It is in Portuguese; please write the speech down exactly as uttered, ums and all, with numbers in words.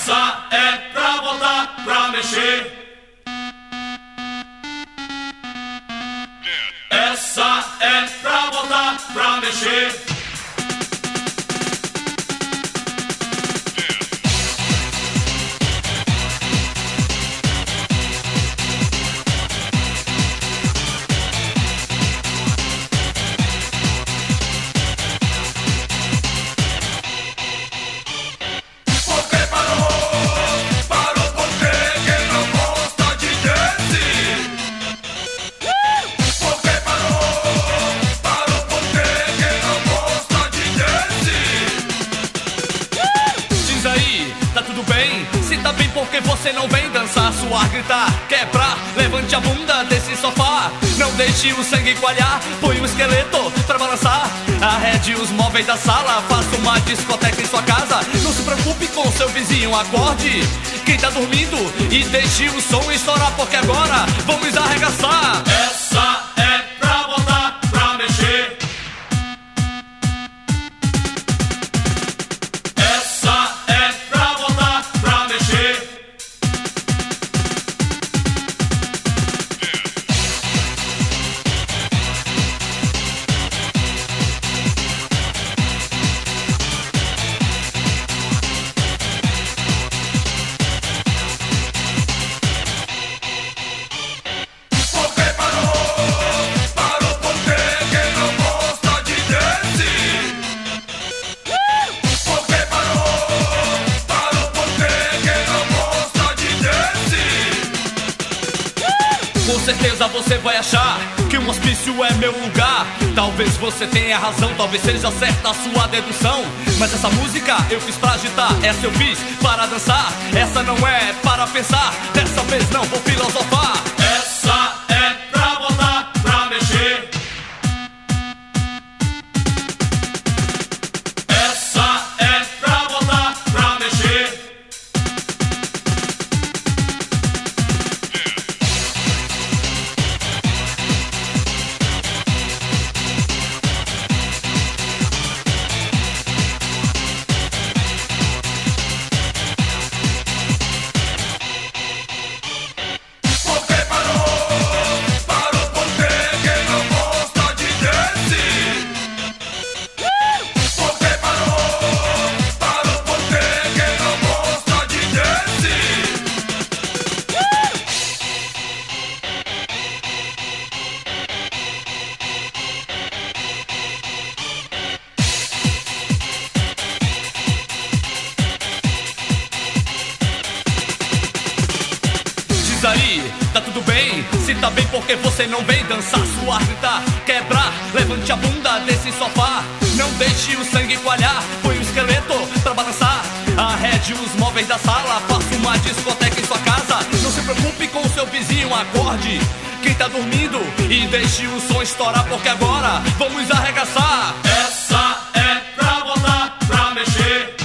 Essa é pra botar pra mexer. Essa é pra botar pra mexer. Tá tudo bem? Se tá bem, porque você não vem dançar, suar, gritar, quebrar? Levante a bunda desse sofá. Não deixe o sangue coalhar, põe o esqueleto pra balançar. Arrede os móveis da sala, faça uma discoteca em sua casa. Não se preocupe com seu vizinho, acorde quem tá dormindo e deixe o som estourar, porque agora vamos arregaçar. Essa é pra botar pra mexer. Com certeza você vai achar que um hospício é meu lugar. Talvez você tenha razão, talvez seja certa a sua dedução. Mas essa música eu fiz pra agitar, essa eu fiz para dançar. Essa não é para pensar, dessa vez não vou filosofar. Essa é pra botar pra mexer. Essa é pra botar pra mexer. Aí, tá tudo bem? Se tá bem, porque você não vem dançar, suar, gritar, quebrar? Levante a bunda desse sofá. Não deixe o sangue coalhar, põe o esqueleto pra balançar. Arrede os móveis da sala, faça uma discoteca em sua casa. Não se preocupe com o seu vizinho, acorde quem tá dormindo e deixe o som estourar, porque agora vamos arregaçar. Essa é pra botar pra mexer.